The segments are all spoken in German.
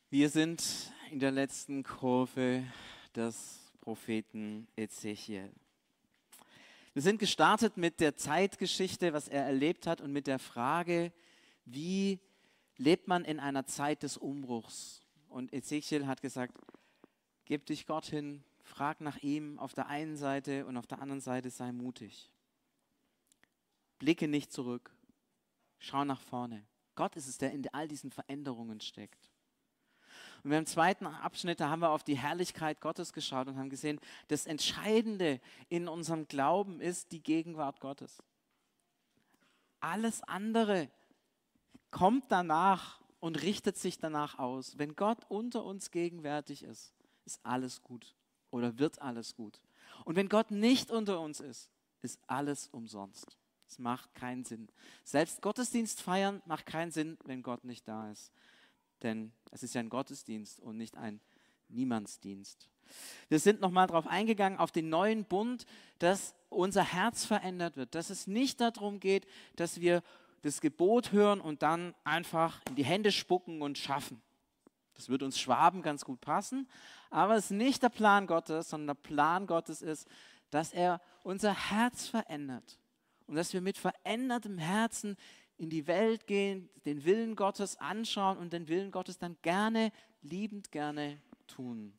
Wir sind in der letzten Kurve des Propheten Ezechiel. Wir sind gestartet mit der Zeitgeschichte, was er erlebt hat, und mit der Frage, wie lebt man in einer Zeit des Umbruchs? Und Ezechiel hat gesagt, gib dich Gott hin, frag nach ihm auf der einen Seite und auf der anderen Seite sei mutig. Blicke nicht zurück, schau nach vorne. Gott ist es, der in all diesen Veränderungen steckt. Und im zweiten Abschnitt, da haben wir auf die Herrlichkeit Gottes geschaut und haben gesehen, das Entscheidende in unserem Glauben ist die Gegenwart Gottes. Alles andere kommt danach und richtet sich danach aus. Wenn Gott unter uns gegenwärtig ist, ist alles gut oder wird alles gut. Und wenn Gott nicht unter uns ist alles umsonst. Es macht keinen Sinn. Selbst Gottesdienst feiern macht keinen Sinn, wenn Gott nicht da ist. Denn es ist ja ein Gottesdienst und nicht ein Niemandsdienst. Wir sind nochmal darauf eingegangen, auf den neuen Bund, dass unser Herz verändert wird. Dass es nicht darum geht, dass wir das Gebot hören und dann einfach in die Hände spucken und schaffen. Das wird uns Schwaben ganz gut passen. Aber es ist nicht der Plan Gottes, sondern der Plan Gottes ist, dass er unser Herz verändert. Und dass wir mit verändertem Herzen in die Welt gehen, den Willen Gottes anschauen und den Willen Gottes dann gerne, liebend gerne tun.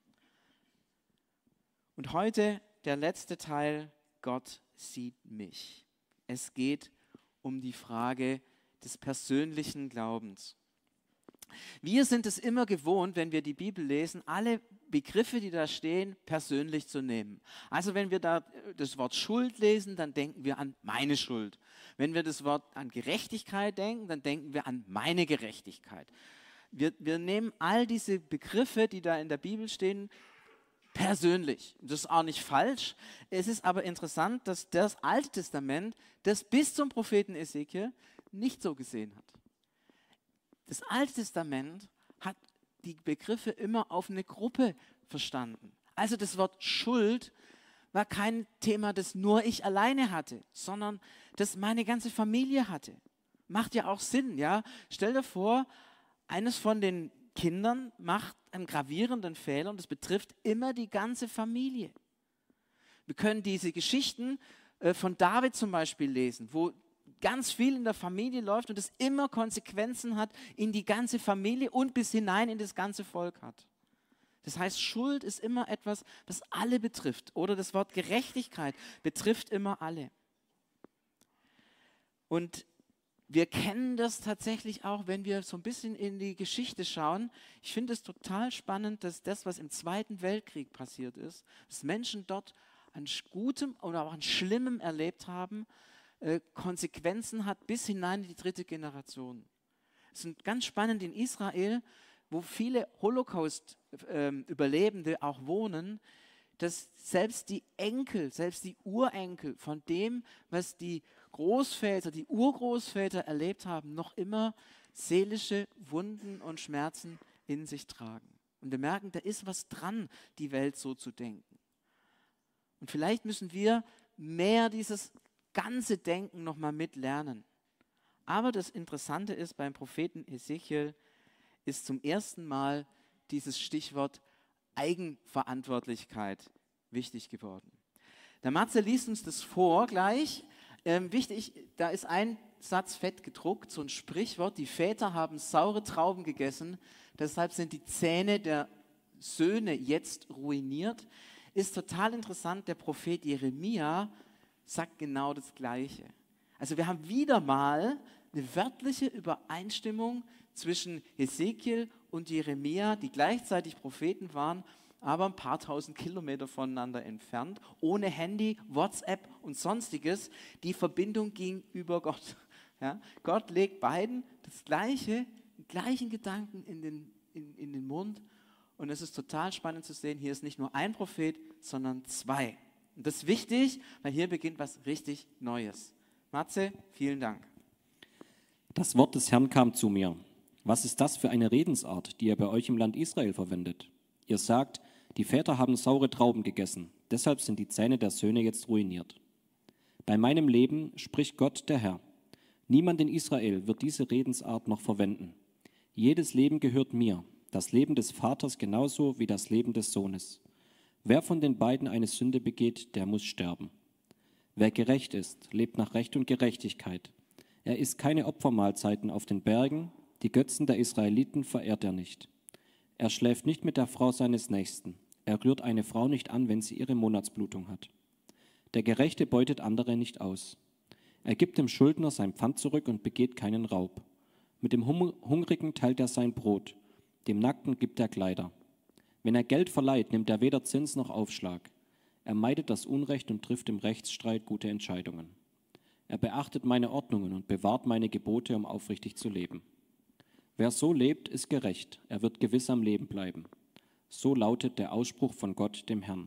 Und heute der letzte Teil, Gott sieht mich. Es geht um die Frage des persönlichen Glaubens. Wir sind es immer gewohnt, wenn wir die Bibel lesen, alle Begriffe, die da stehen, persönlich zu nehmen. Also wenn wir da das Wort Schuld lesen, dann denken wir an meine Schuld. Wenn wir das Wort an Gerechtigkeit denken, dann denken wir an meine Gerechtigkeit. Wir nehmen all diese Begriffe, die da in der Bibel stehen, persönlich. Das ist auch nicht falsch. Es ist aber interessant, dass das Alte Testament das bis zum Propheten Ezechiel nicht so gesehen hat. Das Alte Testament hat die Begriffe immer auf eine Gruppe verstanden. Also das Wort Schuld war kein Thema, das nur ich alleine hatte, sondern das meine ganze Familie hatte. Macht ja auch Sinn, ja? Stell dir vor, eines von den Kindern macht einen gravierenden Fehler und das betrifft immer die ganze Familie. Wir können diese Geschichten von David zum Beispiel lesen, wo ganz viel in der Familie läuft und es immer Konsequenzen hat in die ganze Familie und bis hinein in das ganze Volk hat. Das heißt, Schuld ist immer etwas, was alle betrifft. Oder das Wort Gerechtigkeit betrifft immer alle. Und wir kennen das tatsächlich auch, wenn wir so ein bisschen in die Geschichte schauen. Ich finde es total spannend, dass das, was im Zweiten Weltkrieg passiert ist, dass Menschen dort an Gutem oder auch an Schlimmem erlebt haben, Konsequenzen hat bis hinein in die dritte Generation. Es ist ganz spannend in Israel, wo viele Holocaust-Überlebende auch wohnen, dass selbst die Enkel, selbst die Urenkel von dem, was die Großväter, die Urgroßväter erlebt haben, noch immer seelische Wunden und Schmerzen in sich tragen. Und wir merken, da ist was dran, die Welt so zu denken. Und vielleicht müssen wir mehr dieses ganze Denken nochmal mitlernen. Aber das Interessante ist, beim Propheten Ezechiel ist zum ersten Mal dieses Stichwort Eigenverantwortlichkeit wichtig geworden. Der Matze liest uns das vor gleich. Wichtig, da ist ein Satz fett gedruckt, so ein Sprichwort, die Väter haben saure Trauben gegessen, deshalb sind die Zähne der Söhne jetzt ruiniert. Ist total interessant, der Prophet Jeremia sagt genau das Gleiche. Also wir haben wieder mal eine wörtliche Übereinstimmung zwischen Hesekiel und Jeremia, die gleichzeitig Propheten waren, aber ein paar tausend Kilometer voneinander entfernt, ohne Handy, WhatsApp und Sonstiges. Die Verbindung ging über Gott. Ja? Gott legt beiden den gleichen Gedanken in den Mund. Und es ist total spannend zu sehen, hier ist nicht nur ein Prophet, sondern zwei. Und das ist wichtig, weil hier beginnt was richtig Neues. Matze, vielen Dank. Das Wort des Herrn kam zu mir. Was ist das für eine Redensart, die ihr bei euch im Land Israel verwendet? Ihr sagt, die Väter haben saure Trauben gegessen, deshalb sind die Zähne der Söhne jetzt ruiniert. Bei meinem Leben spricht Gott, der Herr. Niemand in Israel wird diese Redensart noch verwenden. Jedes Leben gehört mir. das Leben des Vaters genauso wie das Leben des Sohnes. Wer von den beiden eine Sünde begeht, der muss sterben. Wer gerecht ist, lebt nach Recht und Gerechtigkeit. Er isst keine Opfermahlzeiten auf den Bergen, die Götzen der Israeliten verehrt er nicht. Er schläft nicht mit der Frau seines Nächsten. Er rührt eine Frau nicht an, wenn sie ihre Monatsblutung hat. Der Gerechte beutet andere nicht aus. Er gibt dem Schuldner sein Pfand zurück und begeht keinen Raub. Mit dem Hungrigen teilt er sein Brot, dem Nackten gibt er Kleider. Wenn er Geld verleiht, nimmt er weder Zins noch Aufschlag. Er meidet das Unrecht und trifft im Rechtsstreit gute Entscheidungen. Er beachtet meine Ordnungen und bewahrt meine Gebote, um aufrichtig zu leben. Wer so lebt, ist gerecht, er wird gewiss am Leben bleiben. So lautet der Ausspruch von Gott, dem Herrn.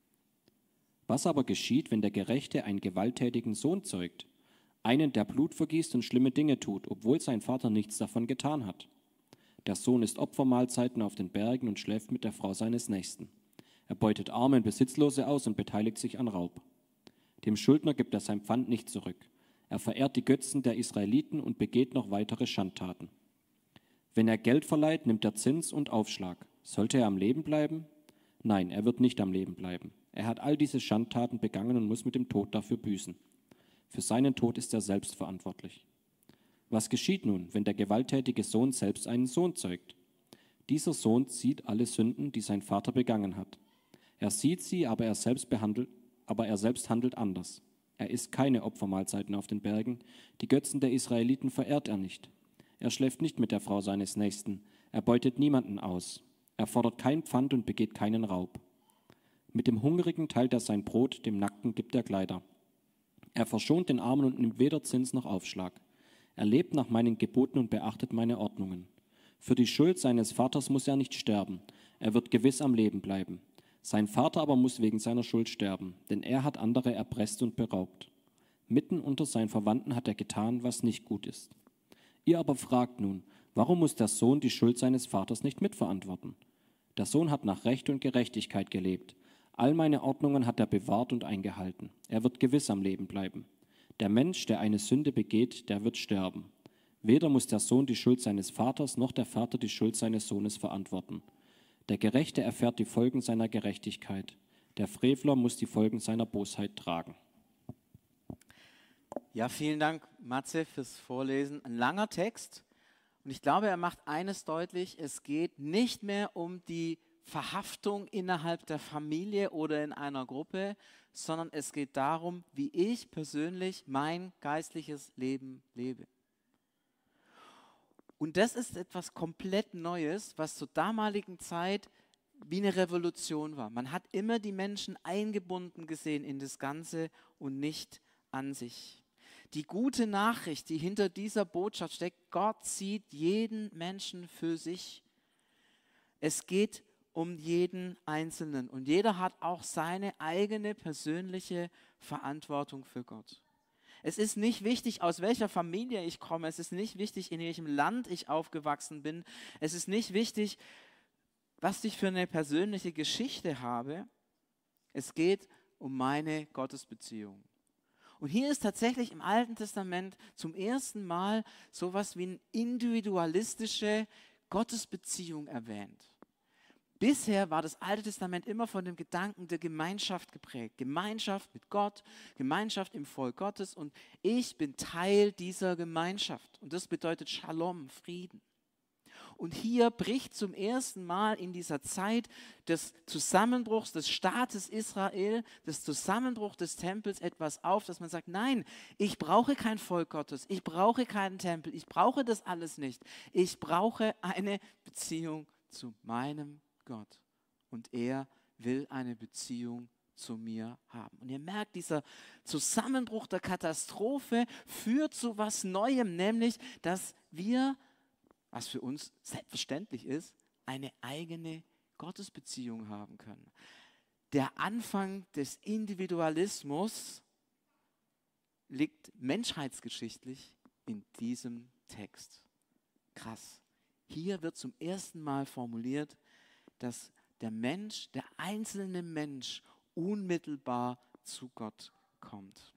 Was aber geschieht, wenn der Gerechte einen gewalttätigen Sohn zeugt, einen, der Blut vergießt und schlimme Dinge tut, obwohl sein Vater nichts davon getan hat? Der Sohn isst Opfermahlzeiten auf den Bergen und schläft mit der Frau seines Nächsten. Er beutet Arme und Besitzlose aus und beteiligt sich an Raub. Dem Schuldner gibt er sein Pfand nicht zurück. Er verehrt die Götzen der Israeliten und begeht noch weitere Schandtaten. Wenn er Geld verleiht, nimmt er Zins und Aufschlag. Sollte er am Leben bleiben? Nein, er wird nicht am Leben bleiben. Er hat all diese Schandtaten begangen und muss mit dem Tod dafür büßen. Für seinen Tod ist er selbst verantwortlich. Was geschieht nun, wenn der gewalttätige Sohn selbst einen Sohn zeugt? Dieser Sohn sieht alle Sünden, die sein Vater begangen hat. Er sieht sie, aber er selbst handelt anders. Er isst keine Opfermahlzeiten auf den Bergen. Die Götzen der Israeliten verehrt er nicht. Er schläft nicht mit der Frau seines Nächsten. Er beutet niemanden aus. Er fordert kein Pfand und begeht keinen Raub. Mit dem Hungrigen teilt er sein Brot, dem Nackten gibt er Kleider. Er verschont den Armen und nimmt weder Zins noch Aufschlag. Er lebt nach meinen Geboten und beachtet meine Ordnungen. Für die Schuld seines Vaters muss er nicht sterben. Er wird gewiss am Leben bleiben. Sein Vater aber muss wegen seiner Schuld sterben, denn er hat andere erpresst und beraubt. Mitten unter seinen Verwandten hat er getan, was nicht gut ist. Ihr aber fragt nun, warum muss der Sohn die Schuld seines Vaters nicht mitverantworten? Der Sohn hat nach Recht und Gerechtigkeit gelebt. All meine Ordnungen hat er bewahrt und eingehalten. Er wird gewiss am Leben bleiben. Der Mensch, der eine Sünde begeht, der wird sterben. Weder muss der Sohn die Schuld seines Vaters noch der Vater die Schuld seines Sohnes verantworten. Der Gerechte erfährt die Folgen seiner Gerechtigkeit. Der Frevler muss die Folgen seiner Bosheit tragen. Ja, vielen Dank, Matze, fürs Vorlesen. Ein langer Text. Und ich glaube, er macht eines deutlich: Es geht nicht mehr um die Verhaftung innerhalb der Familie oder in einer Gruppe, sondern es geht darum, wie ich persönlich mein geistliches Leben lebe. Und das ist etwas komplett Neues, was zur damaligen Zeit wie eine Revolution war. Man hat immer die Menschen eingebunden gesehen in das Ganze und nicht an sich. Die gute Nachricht, die hinter dieser Botschaft steckt: Gott sieht jeden Menschen für sich. Es geht um jeden Einzelnen und jeder hat auch seine eigene persönliche Verantwortung für Gott. Es ist nicht wichtig, aus welcher Familie ich komme. Es ist nicht wichtig, in welchem Land ich aufgewachsen bin. Es ist nicht wichtig, was ich für eine persönliche Geschichte habe. Es geht um meine Gottesbeziehung. Und hier ist tatsächlich im Alten Testament zum ersten Mal sowas wie eine individualistische Gottesbeziehung erwähnt. Bisher war das Alte Testament immer von dem Gedanken der Gemeinschaft geprägt. Gemeinschaft mit Gott, Gemeinschaft im Volk Gottes, und ich bin Teil dieser Gemeinschaft. Und das bedeutet Shalom, Frieden. Und hier bricht zum ersten Mal in dieser Zeit des Zusammenbruchs des Staates Israel, des Zusammenbruchs des Tempels etwas auf, dass man sagt: Nein, ich brauche kein Volk Gottes, ich brauche keinen Tempel, ich brauche das alles nicht. Ich brauche eine Beziehung zu meinem Gott. Und er will eine Beziehung zu mir haben. Und ihr merkt, dieser Zusammenbruch der Katastrophe führt zu was Neuem, nämlich, dass wir, was für uns selbstverständlich ist, eine eigene Gottesbeziehung haben können. Der Anfang des Individualismus liegt menschheitsgeschichtlich in diesem Text. Krass. Hier wird zum ersten Mal formuliert, dass der Mensch, der einzelne Mensch, unmittelbar zu Gott kommt.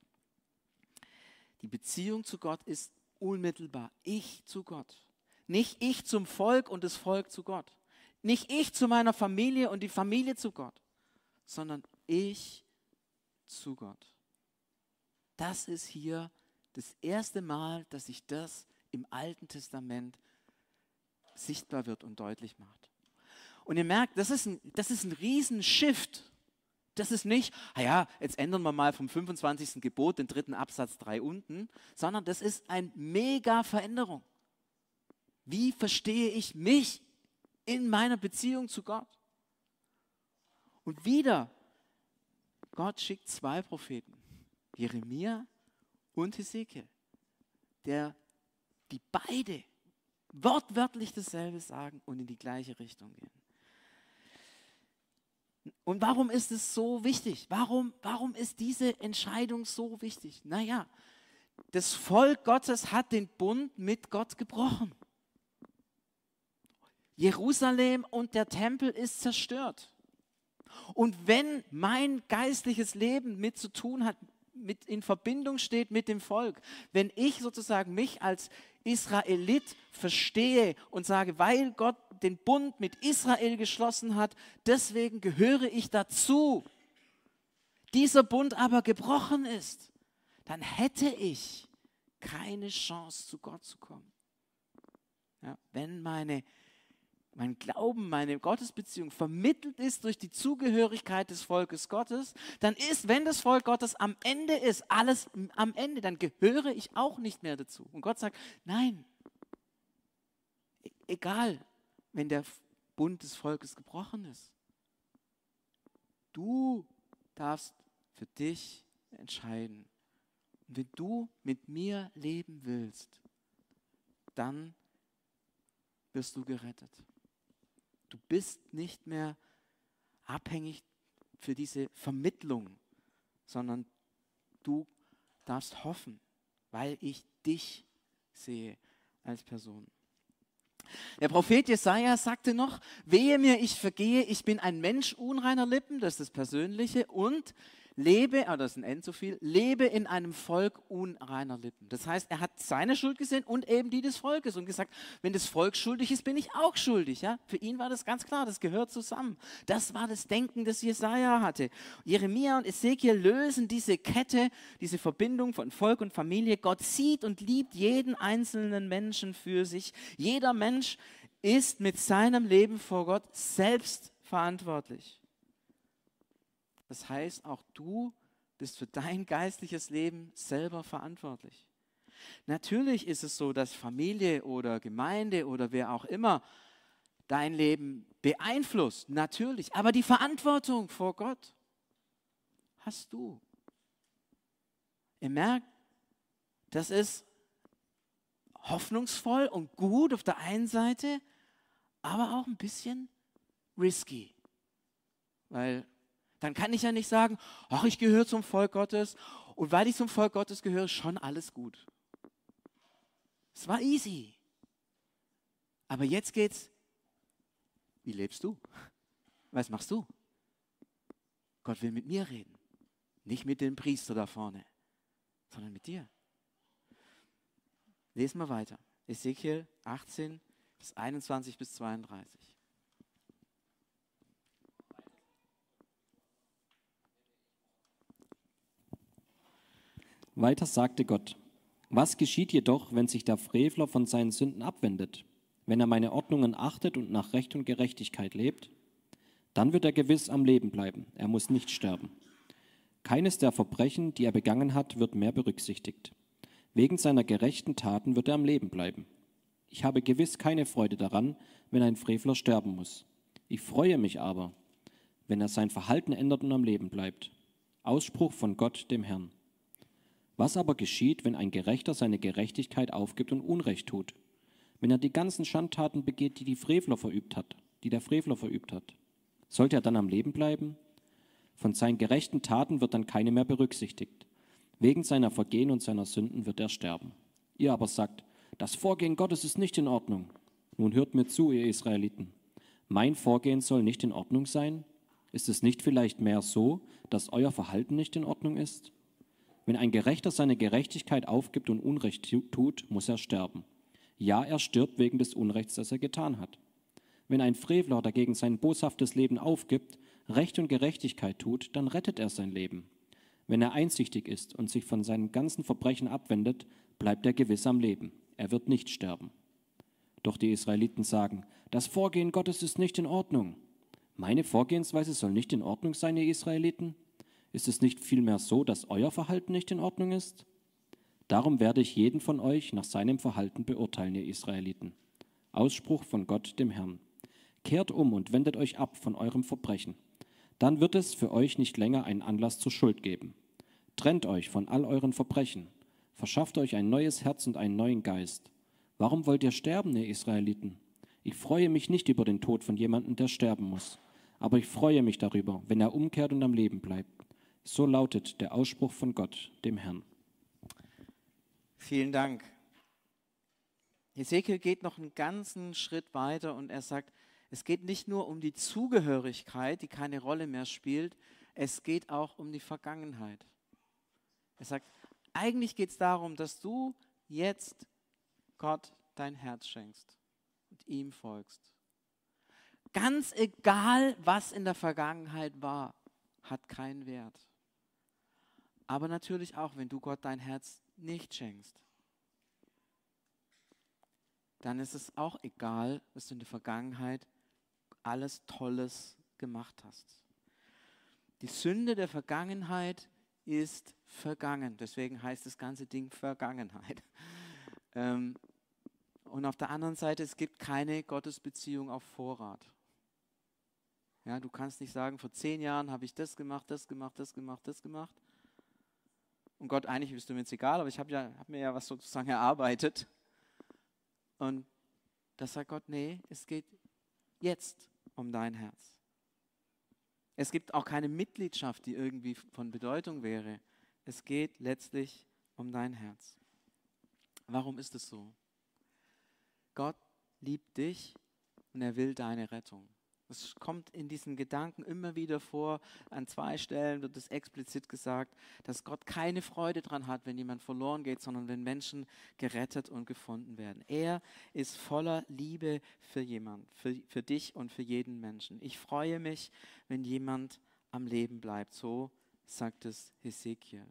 Die Beziehung zu Gott ist unmittelbar. Ich zu Gott. Nicht ich zum Volk und das Volk zu Gott. Nicht ich zu meiner Familie und die Familie zu Gott, sondern ich zu Gott. Das ist hier das erste Mal, dass sich das im Alten Testament sichtbar wird und deutlich macht. Und ihr merkt, das ist ein Riesenshift. Das ist nicht, naja, jetzt ändern wir mal vom 25. Gebot den 3. Absatz 3 unten, sondern das ist eine mega Veränderung. Wie verstehe ich mich in meiner Beziehung zu Gott? Und wieder, Gott schickt 2 Propheten, Jeremia und Hesekiel, die beide wortwörtlich dasselbe sagen und in die gleiche Richtung gehen. Und warum ist es so wichtig? Warum ist diese Entscheidung so wichtig? Naja, das Volk Gottes hat den Bund mit Gott gebrochen. Jerusalem und der Tempel ist zerstört. Und wenn mein geistliches Leben mit zu tun hat, mit in Verbindung steht mit dem Volk, wenn ich sozusagen mich als Israelit verstehe und sage, weil Gott den Bund mit Israel geschlossen hat, deswegen gehöre ich dazu, dieser Bund aber gebrochen ist, dann hätte ich keine Chance, zu Gott zu kommen. Ja, wenn mein Glauben, meine Gottesbeziehung vermittelt ist durch die Zugehörigkeit des Volkes Gottes, dann ist, wenn das Volk Gottes am Ende ist, alles am Ende, dann gehöre ich auch nicht mehr dazu. Und Gott sagt, nein, egal, wenn der Bund des Volkes gebrochen ist. Du darfst für dich entscheiden. Und wenn du mit mir leben willst, dann wirst du gerettet. Du bist nicht mehr abhängig für diese Vermittlung, sondern du darfst hoffen, weil ich dich sehe als Person. Der Prophet Jesaja sagte noch, wehe mir, ich vergehe, ich bin ein Mensch unreiner Lippen, das ist das Persönliche, und lebe, das ist ein N zu viel, lebe in einem Volk unreiner Lippen. Das heißt, er hat seine Schuld gesehen und eben die des Volkes und gesagt, wenn das Volk schuldig ist, bin ich auch schuldig. Ja? Für ihn war das ganz klar, das gehört zusammen. Das war das Denken, das Jesaja hatte. Jeremia und Ezekiel lösen diese Kette, diese Verbindung von Volk und Familie. Gott sieht und liebt jeden einzelnen Menschen für sich. Jeder Mensch ist mit seinem Leben vor Gott selbst verantwortlich. Das heißt, auch du bist für dein geistliches Leben selber verantwortlich. Natürlich ist es so, dass Familie oder Gemeinde oder wer auch immer dein Leben beeinflusst, natürlich. Aber die Verantwortung vor Gott hast du. Ihr merkt, das ist hoffnungsvoll und gut auf der einen Seite, aber auch ein bisschen risky. Weil dann kann ich ja nicht sagen, ach, ich gehöre zum Volk Gottes und weil ich zum Volk Gottes gehöre, ist schon alles gut. Es war easy. Aber jetzt geht's, wie lebst du? Was machst du? Gott will mit mir reden. Nicht mit dem Priester da vorne, sondern mit dir. Lesen wir weiter. Ezekiel 18, Vers 21 bis 32. Weiter sagte Gott, was geschieht jedoch, wenn sich der Frevler von seinen Sünden abwendet, wenn er meine Ordnungen achtet und nach Recht und Gerechtigkeit lebt? Dann wird er gewiss am Leben bleiben, er muss nicht sterben. Keines der Verbrechen, die er begangen hat, wird mehr berücksichtigt. Wegen seiner gerechten Taten wird er am Leben bleiben. Ich habe gewiss keine Freude daran, wenn ein Frevler sterben muss. Ich freue mich aber, wenn er sein Verhalten ändert und am Leben bleibt. Ausspruch von Gott, dem Herrn. Was aber geschieht, wenn ein Gerechter seine Gerechtigkeit aufgibt und Unrecht tut? Wenn er die ganzen Schandtaten begeht, die der Frevler verübt hat? Sollte er dann am Leben bleiben? Von seinen gerechten Taten wird dann keine mehr berücksichtigt. Wegen seiner Vergehen und seiner Sünden wird er sterben. Ihr aber sagt, das Vorgehen Gottes ist nicht in Ordnung. Nun hört mir zu, ihr Israeliten. Mein Vorgehen soll nicht in Ordnung sein? Ist es nicht vielleicht mehr so, dass euer Verhalten nicht in Ordnung ist? Wenn ein Gerechter seine Gerechtigkeit aufgibt und Unrecht tut, muss er sterben. Ja, er stirbt wegen des Unrechts, das er getan hat. Wenn ein Frevler dagegen sein boshaftes Leben aufgibt, Recht und Gerechtigkeit tut, dann rettet er sein Leben. Wenn er einsichtig ist und sich von seinen ganzen Verbrechen abwendet, bleibt er gewiss am Leben. Er wird nicht sterben. Doch die Israeliten sagen, das Vorgehen Gottes ist nicht in Ordnung. Meine Vorgehensweise soll nicht in Ordnung sein, ihr Israeliten? Ist es nicht vielmehr so, dass euer Verhalten nicht in Ordnung ist? Darum werde ich jeden von euch nach seinem Verhalten beurteilen, ihr Israeliten. Ausspruch von Gott, dem Herrn. Kehrt um und wendet euch ab von eurem Verbrechen. Dann wird es für euch nicht länger einen Anlass zur Schuld geben. Trennt euch von all euren Verbrechen. Verschafft euch ein neues Herz und einen neuen Geist. Warum wollt ihr sterben, ihr Israeliten? Ich freue mich nicht über den Tod von jemandem, der sterben muss. Aber ich freue mich darüber, wenn er umkehrt und am Leben bleibt. So lautet der Ausspruch von Gott, dem Herrn. Vielen Dank. Hesekiel geht noch einen ganzen Schritt weiter und er sagt, es geht nicht nur um die Zugehörigkeit, die keine Rolle mehr spielt, es geht auch um die Vergangenheit. Er sagt, eigentlich geht es darum, dass du jetzt Gott dein Herz schenkst und ihm folgst. Ganz egal, was in der Vergangenheit war, hat keinen Wert. Aber natürlich auch, wenn du Gott dein Herz nicht schenkst, dann ist es auch egal, dass du in der Vergangenheit alles Tolles gemacht hast. Die Sünde der Vergangenheit ist vergangen. Deswegen heißt das ganze Ding Vergangenheit. Und auf der anderen Seite, es gibt keine Gottesbeziehung auf Vorrat. Ja, du kannst nicht sagen, vor 10 Jahren habe ich das gemacht, das gemacht, das gemacht, das gemacht. Und Gott, eigentlich ist mir jetzt egal, aber ich habe mir ja was sozusagen erarbeitet. Und da sagt Gott, nee, es geht jetzt um dein Herz. Es gibt auch keine Mitgliedschaft, die irgendwie von Bedeutung wäre. Es geht letztlich um dein Herz. Warum ist es so? Gott liebt dich und er will deine Rettung. Das kommt in diesen Gedanken immer wieder vor. An 2 Stellen wird es explizit gesagt, dass Gott keine Freude daran hat, wenn jemand verloren geht, sondern wenn Menschen gerettet und gefunden werden. Er ist voller Liebe für jemand, für dich und für jeden Menschen. Ich freue mich, wenn jemand am Leben bleibt. So sagt es Hesekiel.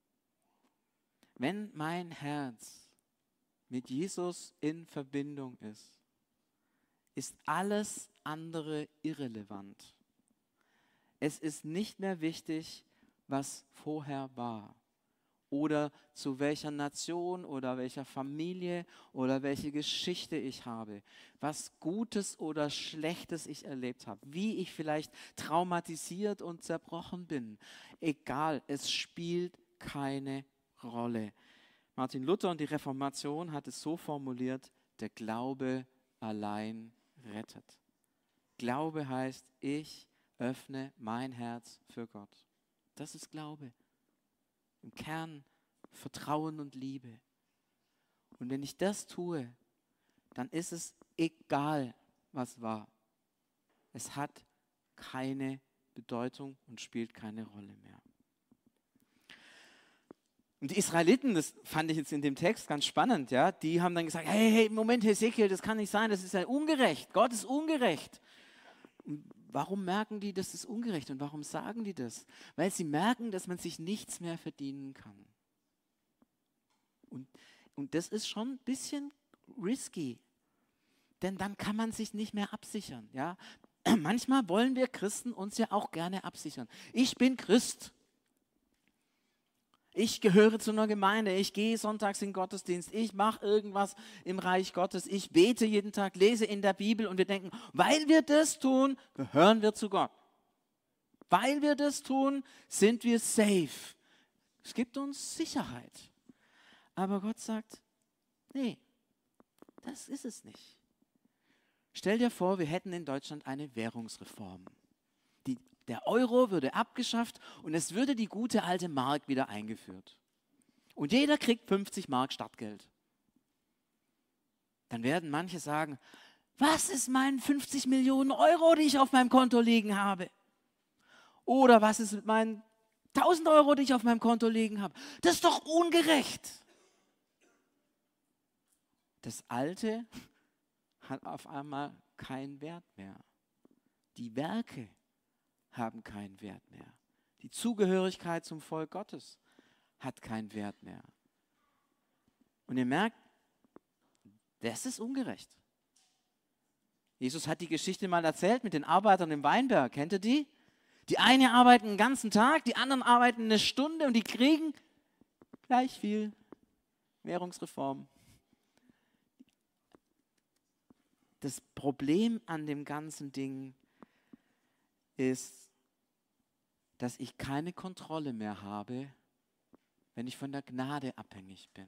Wenn mein Herz mit Jesus in Verbindung ist alles andere irrelevant. Es ist nicht mehr wichtig, was vorher war oder zu welcher Nation oder welcher Familie oder welche Geschichte ich habe, was Gutes oder Schlechtes ich erlebt habe, wie ich vielleicht traumatisiert und zerbrochen bin. Egal, es spielt keine Rolle. Martin Luther und die Reformation hat es so formuliert, der Glaube allein rettet. Glaube heißt, ich öffne mein Herz für Gott. Das ist Glaube. Im Kern Vertrauen und Liebe. Und wenn ich das tue, dann ist es egal, was war. Es hat keine Bedeutung und spielt keine Rolle mehr. Und die Israeliten, das fand ich jetzt in dem Text ganz spannend, ja, die haben dann gesagt, hey, Moment, Hesekiel, das kann nicht sein, das ist ja ungerecht, Gott ist ungerecht. Und warum merken die, das ist ungerecht und warum sagen die das? Weil sie merken, dass man sich nichts mehr verdienen kann. Und das ist schon ein bisschen risky, denn dann kann man sich nicht mehr absichern. Ja? Manchmal wollen wir Christen uns ja auch gerne absichern. Ich bin Christ. Ich gehöre zu einer Gemeinde, ich gehe sonntags in den Gottesdienst, ich mache irgendwas im Reich Gottes, ich bete jeden Tag, lese in der Bibel und wir denken, weil wir das tun, gehören wir zu Gott. Weil wir das tun, sind wir safe. Es gibt uns Sicherheit. Aber Gott sagt, nee, das ist es nicht. Stell dir vor, wir hätten in Deutschland eine Währungsreform. Der Euro würde abgeschafft und es würde die gute alte Mark wieder eingeführt. Und jeder kriegt 50 Mark Startgeld. Dann werden manche sagen, was ist meinen 50 Millionen Euro, die ich auf meinem Konto liegen habe? Oder was ist mit meinen 1000 Euro, die ich auf meinem Konto liegen habe? Das ist doch ungerecht. Das Alte hat auf einmal keinen Wert mehr. Die Werke haben keinen Wert mehr. Die Zugehörigkeit zum Volk Gottes hat keinen Wert mehr. Und ihr merkt, das ist ungerecht. Jesus hat die Geschichte mal erzählt mit den Arbeitern im Weinberg. Kennt ihr die? Die einen arbeiten den ganzen Tag, die anderen arbeiten eine Stunde und die kriegen gleich viel. Währungsreform. Das Problem an dem ganzen Ding ist, dass ich keine Kontrolle mehr habe, wenn ich von der Gnade abhängig bin.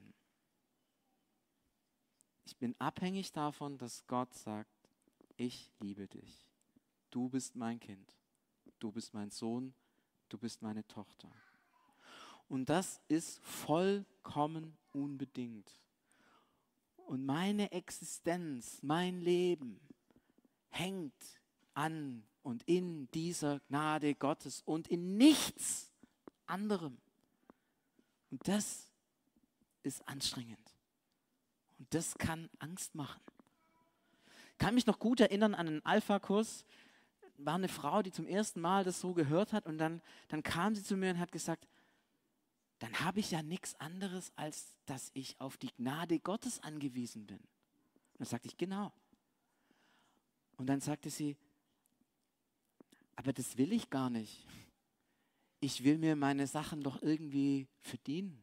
Ich bin abhängig davon, dass Gott sagt, ich liebe dich. Du bist mein Kind. Du bist mein Sohn. Du bist meine Tochter. Und das ist vollkommen unbedingt. Und meine Existenz, mein Leben hängt an und in dieser Gnade Gottes und in nichts anderem. Und das ist anstrengend. Und das kann Angst machen. Ich kann mich noch gut erinnern an einen Alpha-Kurs. War eine Frau, die zum ersten Mal das so gehört hat und dann kam sie zu mir und hat gesagt, dann habe ich ja nichts anderes, als dass ich auf die Gnade Gottes angewiesen bin. Und dann sagte ich, genau. Und dann sagte sie, aber das will ich gar nicht. Ich will mir meine Sachen doch irgendwie verdienen.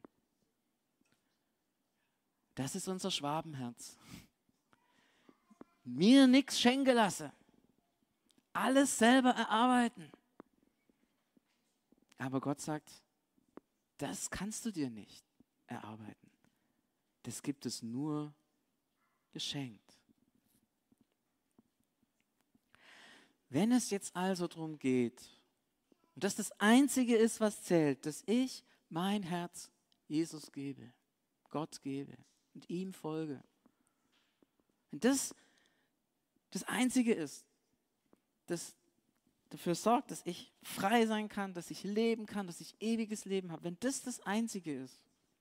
Das ist unser Schwabenherz. Mir nichts schenken lassen. Alles selber erarbeiten. Aber Gott sagt, das kannst du dir nicht erarbeiten. Das gibt es nur geschenkt. Wenn es jetzt also darum geht, und das Einzige ist, was zählt, dass ich mein Herz Jesus gebe, Gott gebe und ihm folge. Wenn das Einzige ist, das dafür sorgt, dass ich frei sein kann, dass ich leben kann, dass ich ewiges Leben habe, wenn das Einzige ist,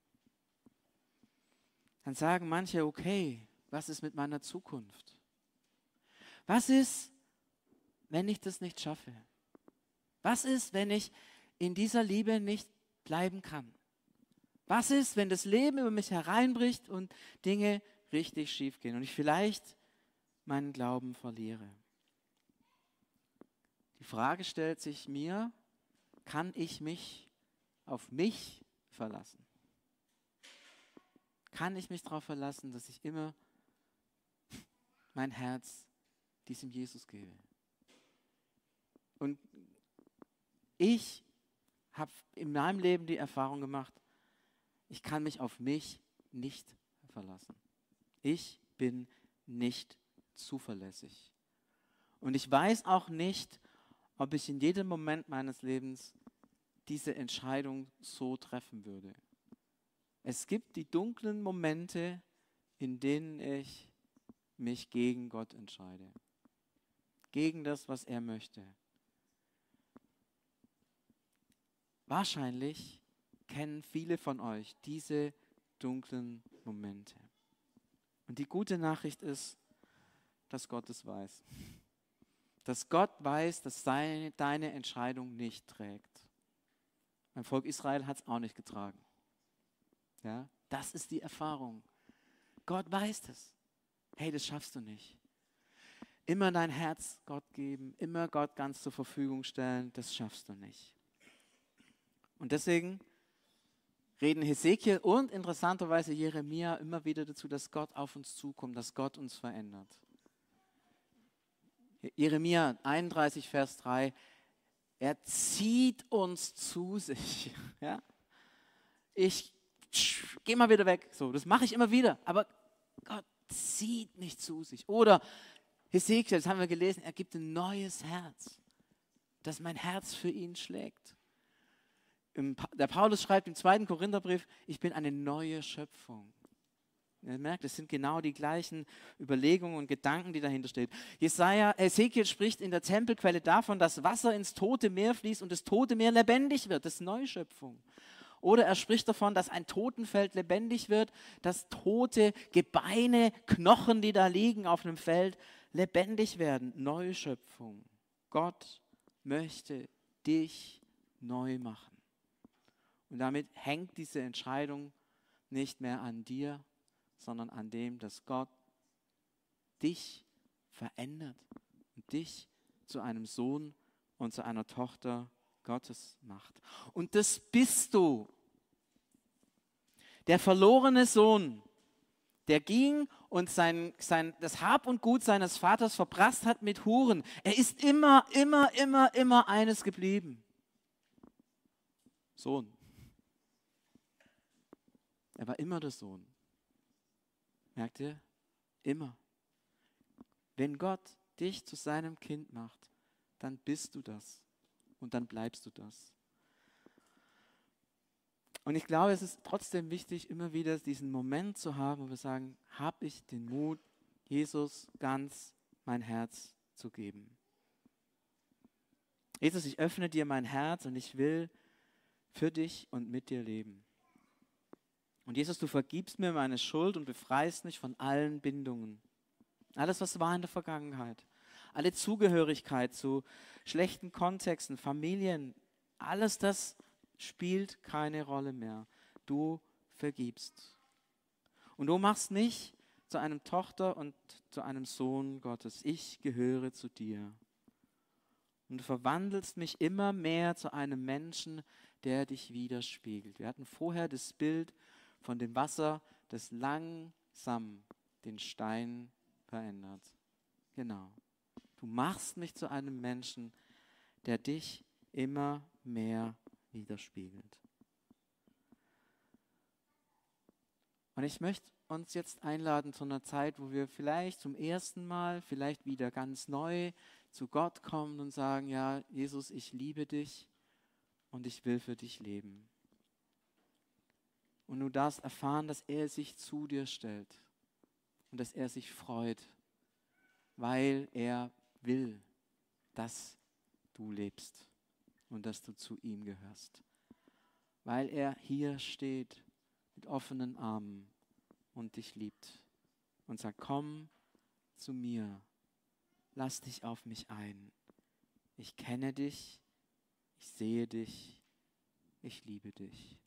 dann sagen manche, okay, was ist mit meiner Zukunft? Was ist, wenn ich das nicht schaffe? Was ist, wenn ich in dieser Liebe nicht bleiben kann? Was ist, wenn das Leben über mich hereinbricht und Dinge richtig schief gehen und ich vielleicht meinen Glauben verliere? Die Frage stellt sich mir, kann ich mich auf mich verlassen? Kann ich mich darauf verlassen, dass ich immer mein Herz diesem Jesus gebe? Und ich habe in meinem Leben die Erfahrung gemacht, ich kann mich auf mich nicht verlassen. Ich bin nicht zuverlässig. Und ich weiß auch nicht, ob ich in jedem Moment meines Lebens diese Entscheidung so treffen würde. Es gibt die dunklen Momente, in denen ich mich gegen Gott entscheide. Gegen das, was er möchte. Wahrscheinlich kennen viele von euch diese dunklen Momente. Und die gute Nachricht ist, dass Gott es weiß. Dass Gott weiß, dass deine Entscheidung nicht trägt. Mein Volk Israel hat es auch nicht getragen. Ja, das ist die Erfahrung. Gott weiß das. Hey, das schaffst du nicht. Immer dein Herz Gott geben, immer Gott ganz zur Verfügung stellen, das schaffst du nicht. Und deswegen reden Hesekiel und interessanterweise Jeremia immer wieder dazu, dass Gott auf uns zukommt, dass Gott uns verändert. Jeremia 31, Vers 3, er zieht uns zu sich. Ja? Ich gehe mal wieder weg. So, das mache ich immer wieder. Aber Gott zieht mich zu sich. Oder Hesekiel, das haben wir gelesen, er gibt ein neues Herz, dass mein Herz für ihn schlägt. Der Paulus schreibt im 2. Korintherbrief, ich bin eine neue Schöpfung. Ihr merkt, es sind genau die gleichen Überlegungen und Gedanken, die dahinter stehen. Hesekiel spricht in der Tempelquelle davon, dass Wasser ins Tote Meer fließt und das Tote Meer lebendig wird. Das ist Neuschöpfung. Oder er spricht davon, dass ein Totenfeld lebendig wird, dass tote Gebeine, Knochen, die da liegen auf einem Feld, lebendig werden, Neuschöpfung. Gott möchte dich neu machen. Und damit hängt diese Entscheidung nicht mehr an dir, sondern an dem, dass Gott dich verändert und dich zu einem Sohn und zu einer Tochter Gottes macht. Und das bist du. Der verlorene Sohn, der ging und das Hab und Gut seines Vaters verprasst hat mit Huren. Er ist immer eines geblieben. Sohn. Er war immer der Sohn. Merkt ihr? Immer. Wenn Gott dich zu seinem Kind macht, dann bist du das und dann bleibst du das. Und ich glaube, es ist trotzdem wichtig, immer wieder diesen Moment zu haben, wo wir sagen, habe ich den Mut, Jesus ganz mein Herz zu geben. Jesus, ich öffne dir mein Herz und ich will für dich und mit dir leben. Und Jesus, du vergibst mir meine Schuld und befreist mich von allen Bindungen. Alles, was war in der Vergangenheit. Alle Zugehörigkeit zu schlechten Kontexten, Familien, alles das spielt keine Rolle mehr. Du vergibst. Und du machst mich zu einer Tochter und zu einem Sohn Gottes. Ich gehöre zu dir. Und du verwandelst mich immer mehr zu einem Menschen, der dich widerspiegelt. Wir hatten vorher das Bild von dem Wasser, das langsam den Stein verändert. Genau. Du machst mich zu einem Menschen, der dich immer mehr widerspiegelt. Und ich möchte uns jetzt einladen zu einer Zeit, wo wir vielleicht zum ersten Mal, vielleicht wieder ganz neu zu Gott kommen und sagen, ja, Jesus, ich liebe dich und ich will für dich leben. Und du darfst erfahren, dass er sich zu dir stellt und dass er sich freut, weil er will, dass du lebst und dass du zu ihm gehörst. Weil er hier steht mit offenen Armen und dich liebt und sagt, komm zu mir, lass dich auf mich ein. Ich kenne dich, ich sehe dich, ich liebe dich.